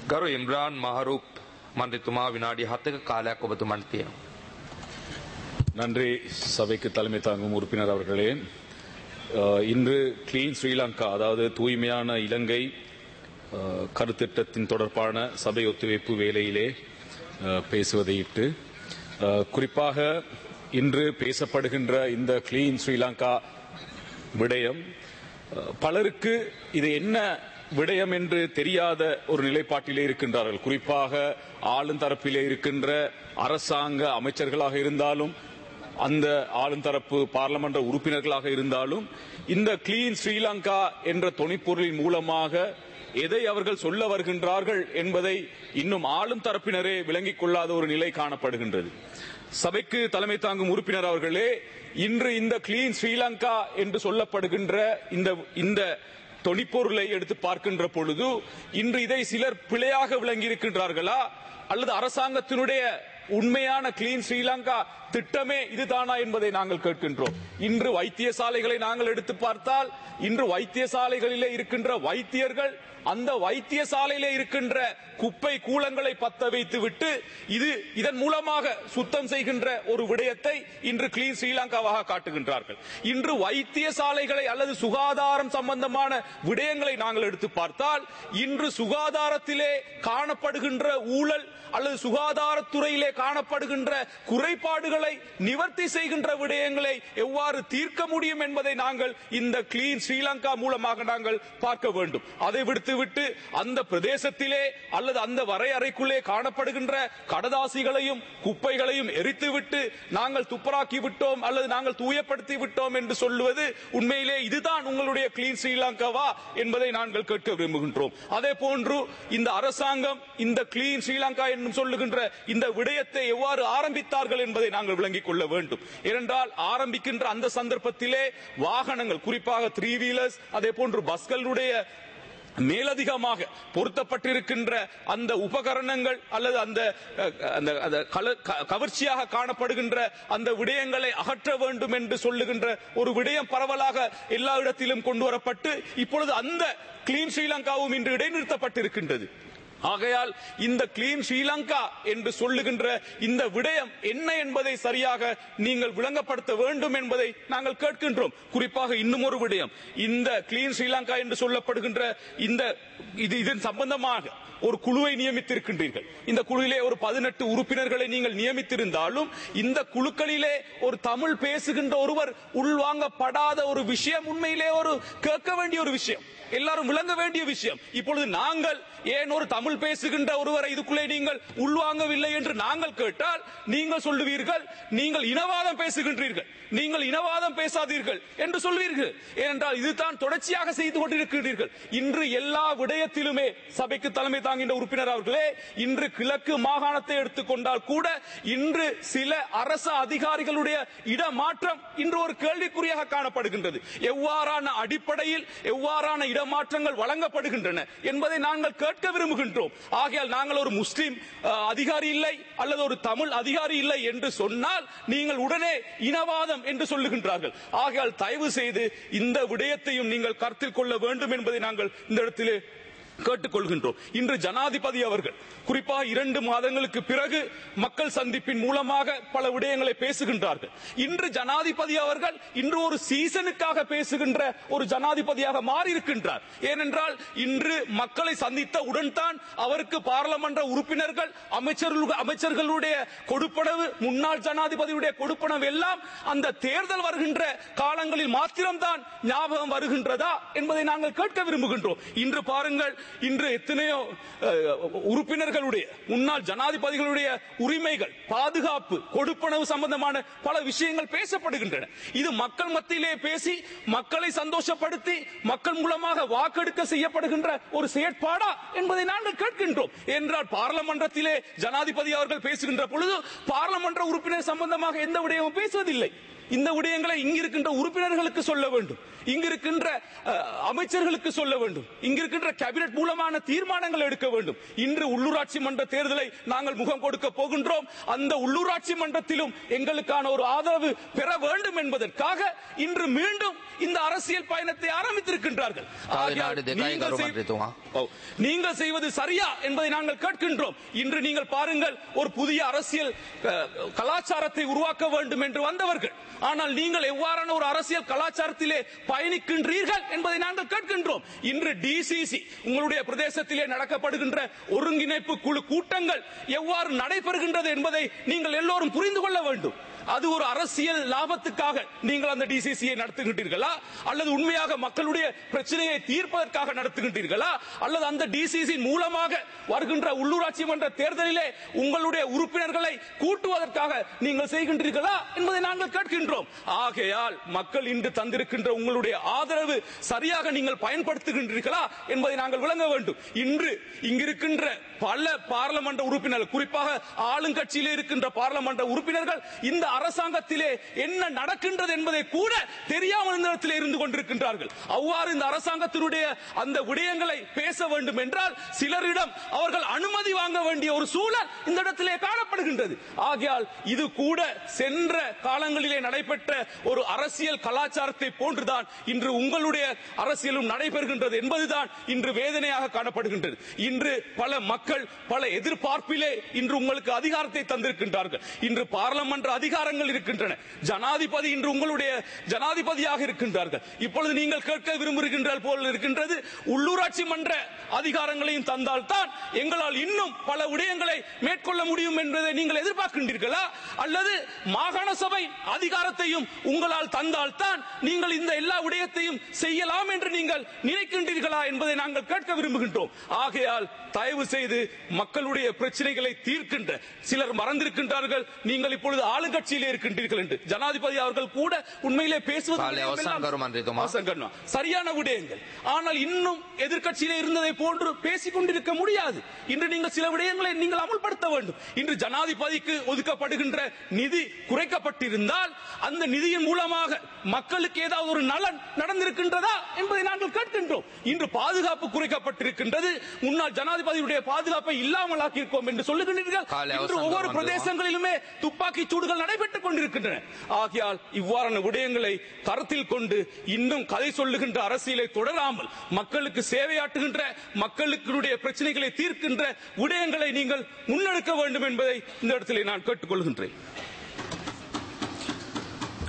ගරු ඉම්රාන් මහරූප් මන්ත්‍රීතුමා විනාඩි 7ක කාලයක් ඔබතුමන්ට තියෙනවා. நன்றி சபைக்கு தலைமை தாங்கும் உறுப்பினர் அவர்களே. இன்று கிளீன் ஸ்ரீலங்கா அதாவது தூய்மையான இலங்கை கருத்திட்டத்தின் தொடர்பான சபை ஒத்துழைப்பு வேளையிலே பேசுவதையிட்டு குறிப்பாக இன்று பேசப்படுகின்ற இந்த கிளீன் ஸ்ரீலங்கா விடயம் பலருக்கு இது என்ன விடயம் என்று தெரியாத ஒரு நிலைப்பாட்டிலே இருக்கின்றார்கள். குறிப்பாக ஆளும் தரப்பிலே இருக்கின்ற அரசாங்க அமைச்சர்களாக இருந்தாலும் அந்த ஆளும் தரப்பு பாராளுமன்ற உறுப்பினர்களாக இருந்தாலும் இந்த கிளீன் ஸ்ரீலங்கா என்ற தொனிப்பொருளின் மூலமாக எதை அவர்கள் சொல்ல வருகின்றார்கள் என்பதை இன்னும் ஆளும் தரப்பினரே விளங்கிக் கொள்ளாத ஒரு நிலை காணப்படுகின்றது. சபைக்கு தலைமை தாங்கும் உறுப்பினர் அவர்களே, இன்று இந்த கிளீன் ஸ்ரீலங்கா என்று சொல்லப்படுகின்ற இந்த தொனிப்பொருளை எடுத்து பார்க்கின்ற பொழுது இன்று இதை சிலர் பிழையாக விளங்கி இருக்கின்றார்களா அல்லது அரசாங்கத்தினுடைய உண்மையான கிளீன் ஸ்ரீலங்கா திட்டமே இதுதானா என்பதை நாங்கள் கேட்கின்றோம். இன்று வைத்தியசாலைகளை நாங்கள் எடுத்து பார்த்தால் இன்று வைத்தியசாலைகளிலே இருக்கின்ற வைத்தியர்கள் அந்த வைத்தியசாலையிலே இருக்கின்ற குப்பை கூலங்களை பத்த வைத்து விட்டு இதன் மூலமாக சுத்தம் செய்கின்ற ஒரு விடயத்தை இன்று கிளீன் ஸ்ரீலங்காவாக காட்டுகின்றார்கள். இன்று வைத்தியசாலைகளை அல்லது சுகாதாரம் சம்பந்தமான விடயங்களை நாங்கள் எடுத்து பார்த்தால் இன்று சுகாதாரத்திலே காணப்படுகின்ற ஊழல் அல்லது சுகாதாரத்துறையிலே காணப்படுகின்ற குறைபாடுகளை நிவர்த்தி செய்கின்ற விடயங்களை எவ்வாறு தீர்க்க முடியும் என்பதை நாங்கள் இந்த கிளீன் ஸ்ரீலங்கா மூலமாக நாங்கள் பார்க்க வேண்டும். அதை விடுத்துவிட்டு அந்த பிரதேசத்திலே அல்லது அந்த வரையறைக்குள்ளே காணப்படுகின்ற கடதாசிகளையும் குப்பைகளையும் எரித்துவிட்டு நாங்கள் துப்பராக்கி விட்டோம் அல்லது நாங்கள் தூயப்படுத்தி விட்டோம் என்று சொல்லுவது உண்மையிலே இதுதான் உங்களுடைய கிளீன் ஸ்ரீலங்காவா என்பதை நாங்கள் கேட்க விரும்புகின்றோம். அதே போன்று இந்த அரசாங்கம் இந்த கிளீன் ஸ்ரீலங்கா என்று சொல்லுகின்ற இந்த விடயத்தை எவ்வாறு ஆரம்பித்தார்கள் என்பதை நாங்கள் விளங்கிக் கொள்ள வேண்டும். ஏனென்றால் ஆரம்பிக்கின்ற அந்த சந்தர்ப்பத்திலே வாகனங்கள் குறிப்பாக 3 வீலர்ஸ் அதே போன்று பஸ்களுடைய மேலதிகமாக பொருத்தப்பட்டிருக்கின்ற அந்த உபகரணங்கள் அல்லது அந்த கவர்ச்சியாக காணப்படுகின்ற அந்த விடயங்களை அகற்ற வேண்டும் என்று சொல்லுகின்ற ஒரு விடயம் பரவலாக எல்லா இடத்திலும் கொண்டு வரப்பட்டு இப்பொழுது அந்த கிளீன் ஸ்ரீலங்காவும் இன்று இடைநிறுத்தப்பட்டிருக்கின்றது. ஆகையால் இந்த கிளீன் ஸ்ரீலங்கா என்று சொல்லுகின்ற இந்த விடயம் என்ன என்பதை சரியாக நீங்கள் விளங்கப்படுத்த வேண்டும் என்பதை நாங்கள் கேட்கின்றோம். குறிப்பாக இன்னும் ஒரு விடயம், இந்த கிளீன் ஸ்ரீலங்கா என்று சொல்லப்படுகின்ற இதன் சம்பந்தமாக ஒரு குழுவை நியமித்திருக்கின்றீர்கள். இந்த குழுவிலே ஒரு 18 உறுப்பினர்களை நீங்கள் நியமித்திருந்தாலும் இந்த குழுக்களிலே ஒரு தமிழ் பேசுகின்ற ஒருவர் உள்வாங்கப்படாத ஒரு விஷயம் உண்மையிலே ஒரு கேட்க வேண்டிய ஒரு விஷயம், எல்லாரும் விளங்க வேண்டிய விஷயம். இப்பொழுது நாங்கள் ஏன் ஒரு தமிழ் பேசுகின்ற ஒருவரை இதுக்குள்ளே நீங்கள் உள்வாங்கவில்லை என்று நாங்கள் கேட்டால் நீங்கள் சொல்லுவீர்கள் நீங்கள் இனவாதம் பேசுகின்றீர்கள், நீங்கள் இனவாதம் பேசாதீர்கள் என்று சொல்வீர்கள். ஏனென்றால் இதுதான் தொடர்ச்சியாக செய்து கொண்டிருக்கிறீர்கள். இன்று எல்லா விடயத்திலுமே சபைக்கு தலைமை தாங்கின்ற உறுப்பினர் அவர்களே, இன்று கிழக்கு மாகாணத்தை எடுத்துக்கொண்டால் கூட இன்று சில அரசு அதிகாரிகளுடைய இடமாற்றம் இன்று ஒரு கேள்விக்குறியாக காணப்படுகின்றது. எவ்வாறான அடிப்படையில் எவ்வாறான இடமாற்றங்கள் வழங்கப்படுகின்றன என்பதை நாங்கள் கேட்க விரும்புகின்றோம். ஆகையால் நாங்கள் ஒரு முஸ்லிம் அதிகாரி இல்லை அல்லது ஒரு தமிழ் அதிகாரி இல்லை என்று சொன்னால் நீங்கள் உடனே இனவாதம் என்று சொல்லுகின்றார்கள். ஆகையால் தயவு செய்து இந்த விடயத்தையும் நீங்கள் கருத்தில் கொள்ள வேண்டும் என்பதை நாங்கள் இந்த இடத்திலே கேட்டுக்கொள்கின்றோம். இன்று ஜனாதிபதி அவர்கள் குறிப்பாக 2 மாதங்களுக்கு பிறகு மக்கள் சந்திப்பின் மூலமாக பல விடயங்களை பேசுகின்றார்கள். இன்று ஜனாதிபதி அவர்கள் இன்று ஒரு சீசனுக்காக பேசுகின்ற ஒரு ஜனாதிபதியாக மாறி இருக்கின்றார். ஏனென்றால் இன்று மக்களை சந்தித்த உடன் தான் அவருக்கு பாராளுமன்ற உறுப்பினர்கள் அமைச்சர்களுடைய கொடுப்பனவு முன்னாள் ஜனாதிபதியுடைய கொடுப்பனவு எல்லாம் அந்த தேர்தல் வருகின்ற காலங்களில் மாத்திரம்தான் ஞாபகம் வருகின்றதா என்பதை நாங்கள் கேட்க விரும்புகின்றோம். இன்று பாருங்கள், இன்று எத்தனையோ உறுப்பினர்களுடைய முன்னாள் ஜனாதிபதிகளுடைய உரிமைகள் பாதுகாப்பு கொடுப்பனவு சம்பந்தமான பல விஷயங்கள் பேசப்படுகின்றன. இது மக்கள் மத்தியிலே பேசி மக்களை சந்தோஷப்படுத்தி மக்கள் மூலமாக வாக்கெடுக்க செய்யப்படுகின்ற ஒரு செயற்பாடா என்பதை நாங்கள் கேட்கின்றோம். என்றால் பாராளுமன்றத்திலே ஜனாதிபதி அவர்கள் பேசுகின்ற பொழுது பாராளுமன்ற உறுப்பினர் சம்பந்தமாக எந்த விடயமும் பேசுவதில்லை. இந்த விடயங்களை இங்கிருக்கின்ற உறுப்பினர்களுக்கு சொல்ல வேண்டும், இங்கிருக்கின்ற அமைச்சர்களுக்கு சொல்ல வேண்டும், இங்கிருக்கின்ற கேபினட் மூலமான தீர்மானங்கள் எடுக்க வேண்டும். இன்று உள்ளூராட்சி மன்ற தேர்தலை நாங்கள் முகம் கொடுக்க போகின்றோம். அந்த உள்ளூராட்சி மன்றத்திலும் எங்களுக்கான ஒரு ஆதரவு பெற வேண்டும் என்பதற்காக இன்று மீண்டும் இந்த அரசியல் பயணத்தை ஆரம்பித்திருக்கின்றார்கள். நீங்கள் செய்வது சரியா என்பதை நாங்கள் கேட்கின்றோம். இன்று நீங்கள் பாருங்கள், ஒரு புதிய அரசியல் கலாச்சாரத்தை உருவாக்க வேண்டும் என்று வந்தவர்கள், ஆனால் நீங்கள் எவ்வாறான ஒரு அரசியல் கலாச்சாரத்திலே பயணிக்கின்றீர்கள் என்பதை நாங்கள் கேட்கின்றோம். இன்று டிசிசி உங்களுடைய பிரதேசத்திலே நடக்கப்படுகின்ற ஒருங்கிணைப்பு குழு கூட்டங்கள் எவ்வாறு நடைபெறுகின்றது என்பதை நீங்கள் எல்லோரும் புரிந்து கொள்ள வேண்டும். அது ஒரு அரசியல் லாபத்துக்காக நீங்கள் அந்த டிசிசியை நடத்துகின்றீர்களா, அல்லது உண்மையாக மக்களுடைய பிரச்சனையை தீர்ப்பதற்காக நடத்துகின்றீர்களா, அல்லது அந்த டிசிசி மூலமாக வருகின்ற உள்ளூராட்சி மன்ற தேர்தலிலே உங்களுடைய உறுப்பினர்களை கூட்டுவதற்காக நீங்கள் செய்கின்றீர்களா என்பதை நாங்கள் கேட்கின்றோம். ஆகையால் மக்கள் இன்று தந்திருக்கின்ற உங்களுடைய ஆதரவு சரியாக நீங்கள் பயன்படுத்துகின்றீர்களா என்பதை நாங்கள் விளங்க வேண்டும். இன்று இங்கிருக்கின்ற பல பாராளுமன்ற உறுப்பினர்கள், குறிப்பாக ஆளுங்கட்சியிலே இருக்கின்ற பாராளுமன்ற உறுப்பினர்கள் இந்த அரசாங்கத்திலே என்ன நடக்கின்றது என்பதை கூட தெரியாமல் இந்த இடத்திலே இருந்து கொண்டிருக்கின்றார்கள். அவ்வாறு இந்த அரசாங்கத்தினுடைய அந்த விடயங்களை பேச வேண்டும் என்றால் சிலரிடம் அவர்கள் அனுமதி வாங்க வேண்டிய ஒரு சூழல் இந்த இடத்திலே காணப்படுகின்றது. ஆகையால் இது கூட சென்ற காலங்களிலே நடைபெற்ற ஒரு அரசியல் கலாச்சாரத்தை போன்றுதான் இன்று உங்களுடைய அரசியலும் நடைபெறுகின்றது என்பதுதான் இன்று வேதனையாக காணப்படுகின்றது. இன்று பல மக்கள் பல எதிர்பார்ப்பிலே இன்று உங்களுக்கு அதிகாரத்தை தந்திருக்கின்றார்கள். இன்று பாராளுமன்ற அதிகாரங்கள் இருக்கின்றன. ஜனாதிபதி இன்று உங்களுடைய ஜனாதிபதியாக இருக்கின்றார்கள். இப்பொழுது நீங்கள் கேட்க விரும்புகின்ற போல் இருக்கின்றது, உள்ளூராட்சி மன்ற அதிகாரங்களையும் தந்தால் தான் எங்களால் இன்னும் பல விடயங்களை மேற்கொள்ள முடியும் என்பதை நீங்கள் எதிர்பார்க்கின்றீர்களா, அல்லது மாகாண சபை அதிகாரத்தையும் உங்களால் தந்தால் தான் நீங்கள் இந்த எல்லா விடயத்தையும் செய்யலாம் என்று நீங்கள் நினைக்கின்றீர்களா என்பதை நாங்கள் கேட்க விரும்புகின்றோம். ஆகையால் தயவு செய்து மக்களுடைய பிரச்சனைகளை தீர்க்கின்ற சிலர் மறந்திருக்கின்றார்கள். நீங்கள் இப்பொழுது ஆளுங்கட்சியிலே இருக்கின்றீர்கள் என்று ஜனாதிபதி அவர்கள் கூட உண்மையிலே பேசுவது சரியான விடயங்கள், ஆனால் இன்னும் எதிர்க்கட்சியிலே இருந்ததை போன்று பேசிக் கொண்டிருக்க முடியாது. இன்று நீங்கள் சில விடயங்களை நீங்கள் அமல்படுத்த வேண்டும். இன்று ஜனாதிபதிக்கு ஒதுக்கப்படுகின்ற நிதி குறைக்கப்பட்டிருந்தால் அந்த நிதியின் மூலமாக மக்களுக்கு ஏதாவது ஒரு நலன் நடந்திருக்கின்றதா என்பதை நாங்கள் கேட்கின்றோம். இன்று பாதுகாப்பு குறைக்கப்பட்டிருக்கின்றது, முன்னாள் ஜனாதிபதியுடைய பாதுகாப்பை இல்லாமல் ஆக்கியிருக்கோம் என்று சொல்லுகின்றீர்கள். இன்று ஒவ்வொரு பிரதேசங்களிலுமே துப்பாக்கி சூடுகள் நடைபெற்றுக் கொண்டிருக்கின்றன. ஆகையால் இவ்வாறான விடயங்களை கருத்தில் கொண்டு இன்னும் கதை சொல்லுகின்ற அரசியலை தொடராமல் மக்களுக்கு சேவையாற்றுகின்ற, மக்களுடைய பிரச்சனைகளை தீர்க்கின்ற விடயங்களை நீங்கள் முன்னெடுக்க வேண்டும் என்பதை இந்த இடத்திலே நான் கேட்டுக்கொள்கின்றேன்.